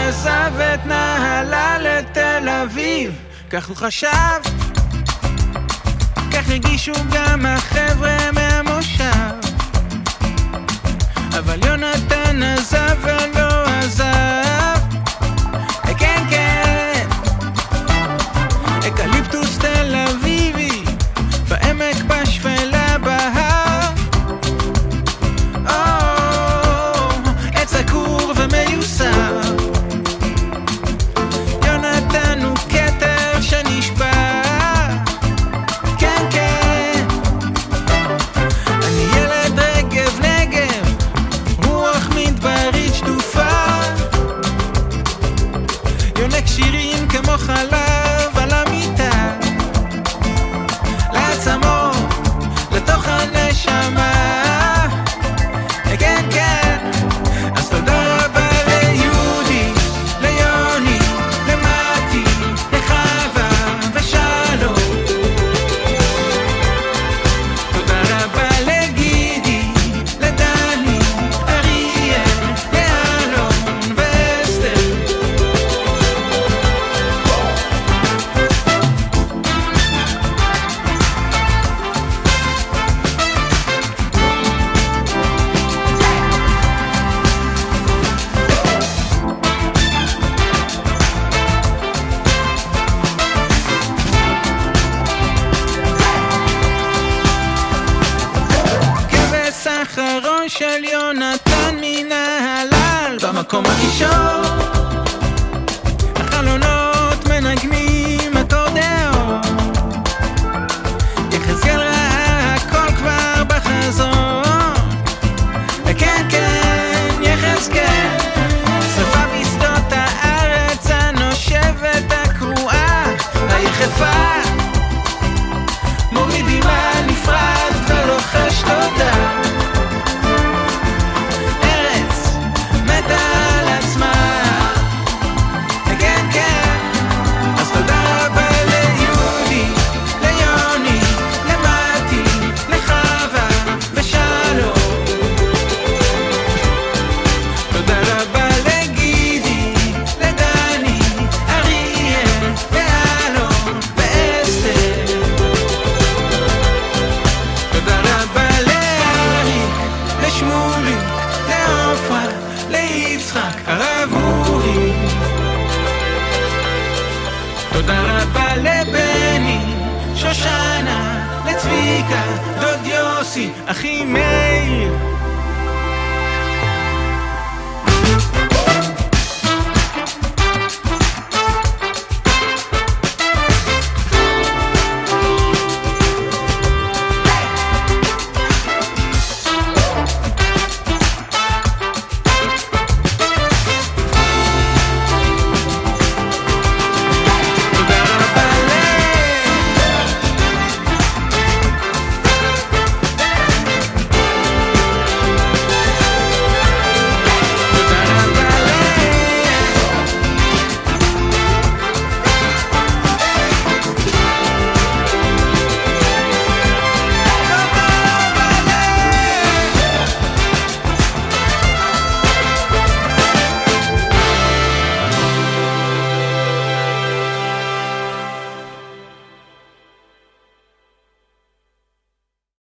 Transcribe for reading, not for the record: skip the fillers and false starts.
עזב את נהלה לתל אביב, כך הוא חשב, כך הרגישו גם החבר'ה מהמושב. אבל יונתן עזב ולא עזב, כן כן, אקליפטוס תל אביבי, בעמק בשפלה בהר, עץ עקור ומיוסר. יונתן הוא כתר שנשבר, כן כן, אני ילד רגב נגב, רוח מדברית שטופה, יונק שירים כמו חלב על המיטה, לעצמות, לתוך הנשמה, כן כן. אז תודה רבה ליהודי, ליוני, למתי, לחווה ושלום. תודה רבה לגידי, לדני, אריאל, לאלון ואסתר. כבש האחרון של יונתן מן ההלל, במקום הראשון החלונות מנגנים אקורדיאון, יחזקאל ראה הכל כבר בחזון, כן כן יחזקאל, שרפה בשדות הארץ הנושבת הקרועה היחפה, מורידים על נפרד ולוחש תודה. ארץ מתה על עצמה, כן כן. אז תודה רבה ליהודי, ליוני, למתי, לחווה ושלום. תודה רבה לגידי, לדני, אריאל ואלון ואסתר. תודה רבה לאריק, לשמולי, לעופרה, ליצחק, הרב אורי. תודה רבה לבני, שושנה, לצביקה, דוד יוסי, אחי מאיר.